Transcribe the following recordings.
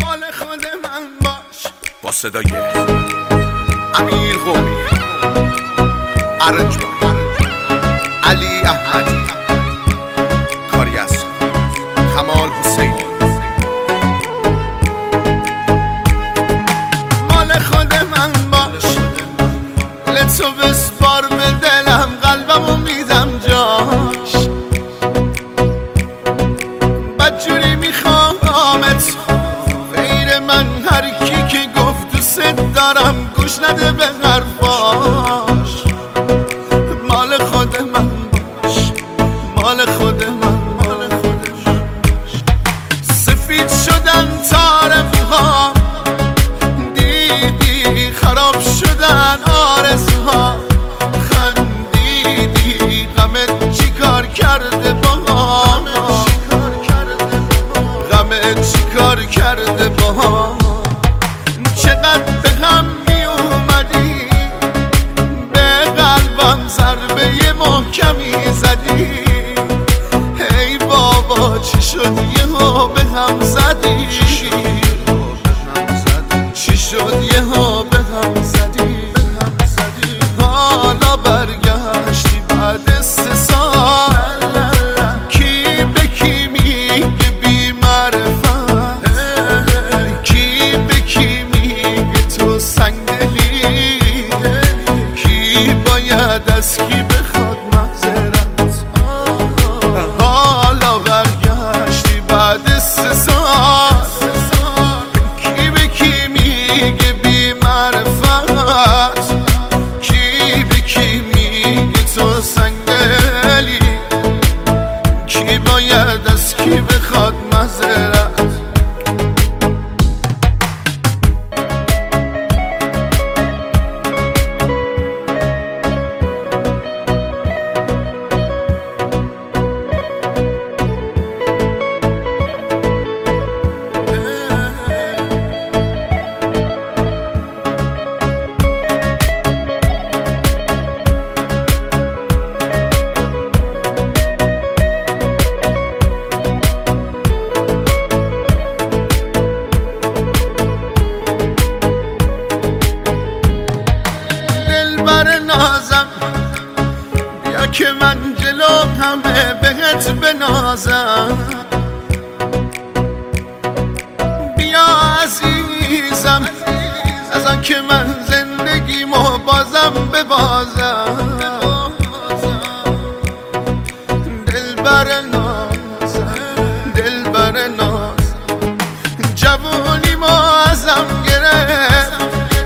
مال خود من باش. با صدای امیر قومی، ارنجبان، علی احمدی، کاری از کمال حسینی. مال خود من باش، لطفو بسپار به دلم، قلبمو میدم جاش. بدجوری میخوامت غیر من، هر کی که گفت دوست دارم گوش نده به حرفاش. مال خود من باش، مال خود من، مال خود من. سفید شدن طرفها، دیدی خراب شدن آرزوها. خندیدی غمت چی کار کرده باها، غمت چی کار کرده باها. چقدر به هم می اومدی، به قلبم ضربه محکمی زدی. ای بابا چی شد یهو به هم زدی، چی شد یهو به هم زدی. حالا برگشتی بعد 3 سال، کی به کی میگه بی معرفت، کی به کی میگه تو سنگدلی، کی باید از کی بخواد معذرت. حالا برگشتی بعد 3 سال، کی به کی میگه بی معرفت، کی به کی میگه تو سنگدلی، کی باید از کی بخواد معذرت. دلبر نازم بیا که من جلو همه بهت بنازم. بیا عزیزم از آن که من زندگیمو بازم ببازم. دلبر نازم، دلبر نازم، جوونیمو ازم گرفت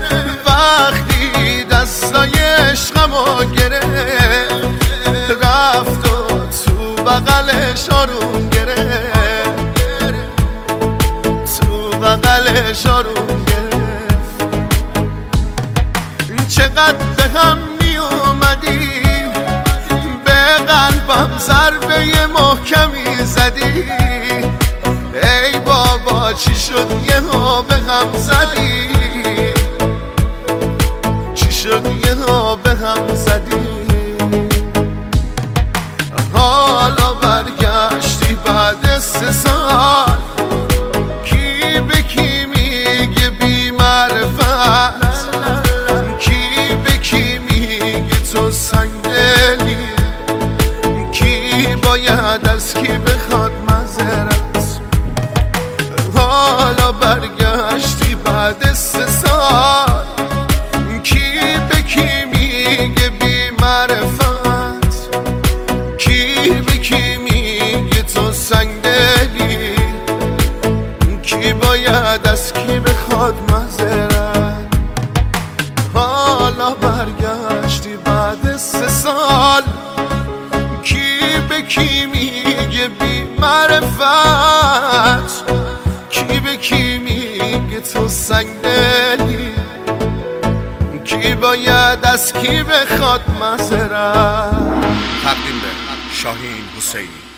وقتی دستای عشقمو گرفت. رفت و تو بغلش آروم گرفت، تو بغلش آروم گرفت. چقدر به هم می اومدی، به قلبم ضربه محکمی زدی. ای بابا چی شد یهو به هم زدی، چی شد یهو به هم زدی. حالا برگشتی بعد 3 سال، کی به کی میگه بی معرفت، کی به کی میگه تو سنگدلی، کی باید از کی بخواد معذرت. حالا برگشتی بعد 3 سال، کی به کی میگه بی معرفت، کی به کی میگه تو سنگدلی، کی باید از کی بخواد معذرت. حالا برگشتی بعد 3 سال، کی به کی میگه بی معرفت، کی به کی میگه تو سنگدلی، کی باید از کی بخواد معذرت. تقدیم به شاهین حسینی.